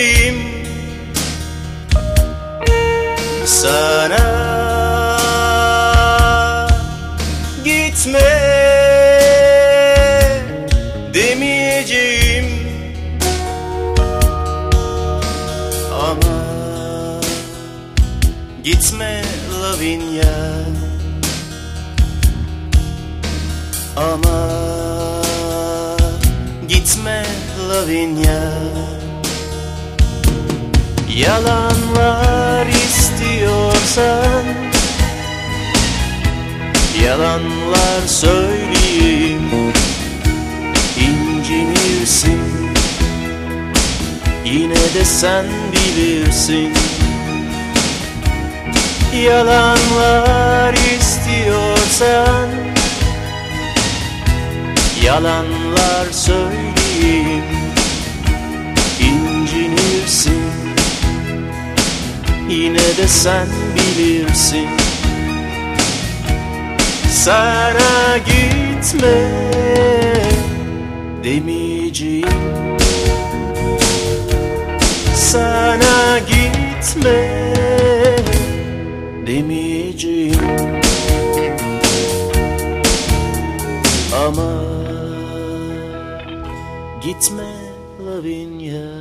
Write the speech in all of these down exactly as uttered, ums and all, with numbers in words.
demeyeceğim sana. Gitme demeyeceğim ama gitme Lavinia, ama gitme Lavinia. Yalanlar istiyorsan yalanlar söyleyeyim, incinirsin, yine de sen bilirsin. Yalanlar istiyorsan yalanlar söyleyeyim, incinirsin, yine de sen bilirsin. Sana gitme demeyeceğim, sana gitme demeyeceğim ama gitme Lavinia.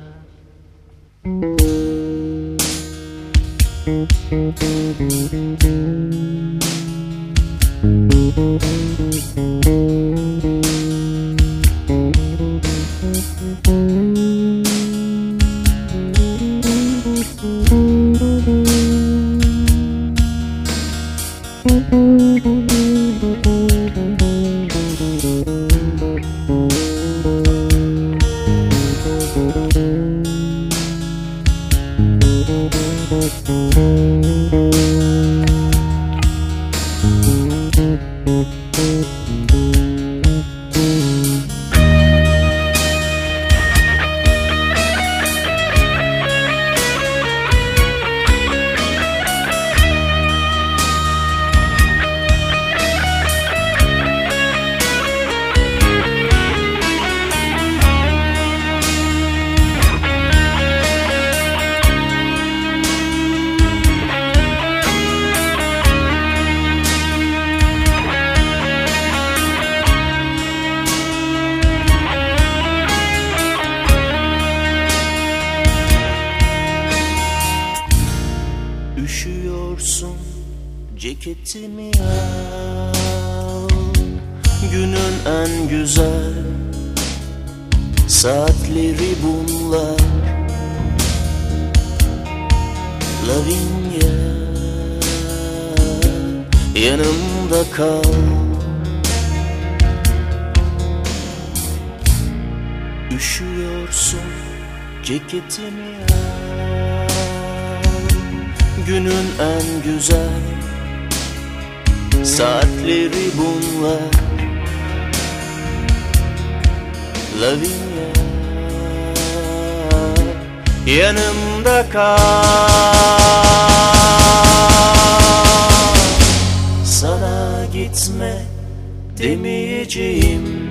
Üşüyorsun, ceketimi al. Günün en güzel saatleri bunlar. Lavinia, yanımda kal. Üşüyorsun, ceketimi al. Günün en güzel saatleri bunlar. Lavinia, yanımda kal. Sana gitme demeyeceğim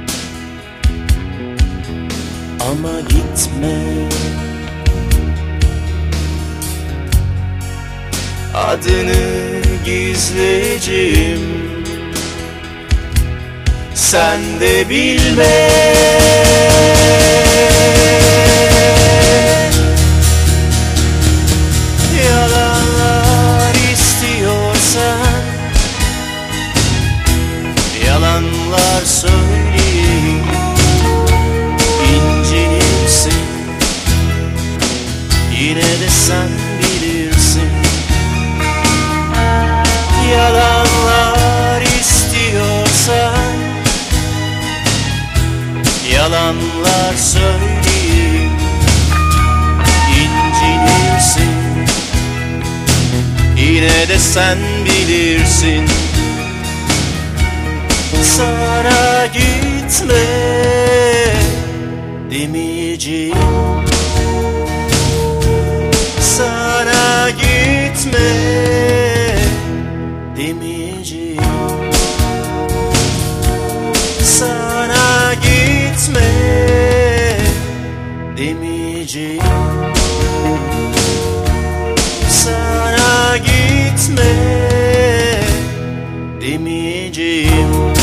ama gitme. Adını gizleyeceğim, sen de bilme. Yalanlar istiyorsan yalanlar söyleyeyim, incinirsin, yine de sen bilirsin. Yalanlar istiyorsan yalanlar söyleyeyim, incinirsin, yine de sen bilirsin. Sana gitme demeyeceğim, sana gitme demeyeceğim, sana gitme demeyeceğim. demeyeceğim. Sana gitme demeyeceğim.